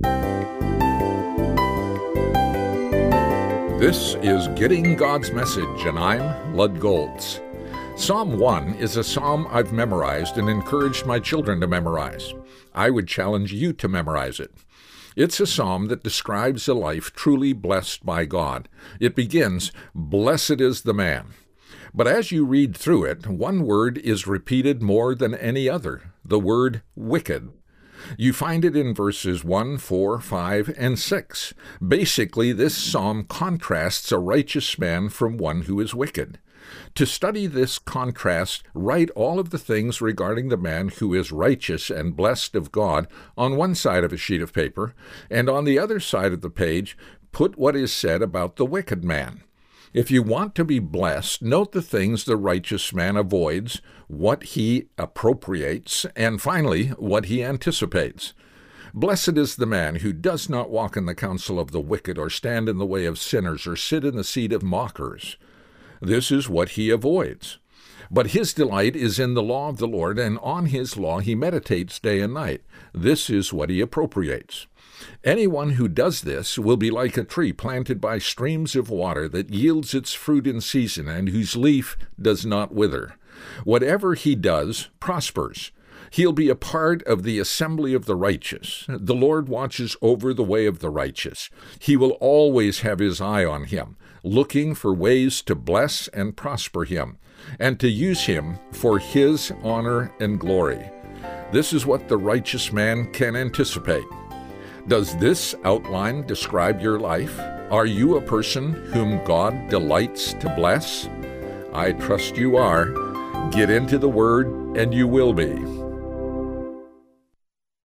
This is Getting God's Message, and I'm Lud Golds. Psalm 1 is a psalm I've memorized and encouraged my children to memorize. I would challenge you to memorize it. It's a psalm that describes a life truly blessed by God. It begins, "Blessed is the man." But as you read through it, one word is repeated more than any other, the word wicked. You find it in verses 1, 4, 5, and 6. Basically, this psalm contrasts a righteous man from one who is wicked. To study this contrast, write all of the things regarding the man who is righteous and blessed of God on one side of a sheet of paper, and on the other side of the page, put what is said about the wicked man. If you want to be blessed, note the things the righteous man avoids, what he appropriates, and finally, what he anticipates. Blessed is the man who does not walk in the counsel of the wicked, or stand in the way of sinners, or sit in the seat of mockers. This is what he avoids. But his delight is in the law of the Lord, and on his law he meditates day and night. This is what he appropriates. Anyone who does this will be like a tree planted by streams of water that yields its fruit in season and whose leaf does not wither. Whatever he does prospers. He'll be a part of the assembly of the righteous. The Lord watches over the way of the righteous. He will always have his eye on him, looking for ways to bless and prosper him, and to use him for his honor and glory. This is what the righteous man can anticipate. Does this outline describe your life? Are you a person whom God delights to bless? I trust you are. Get into the Word, and you will be.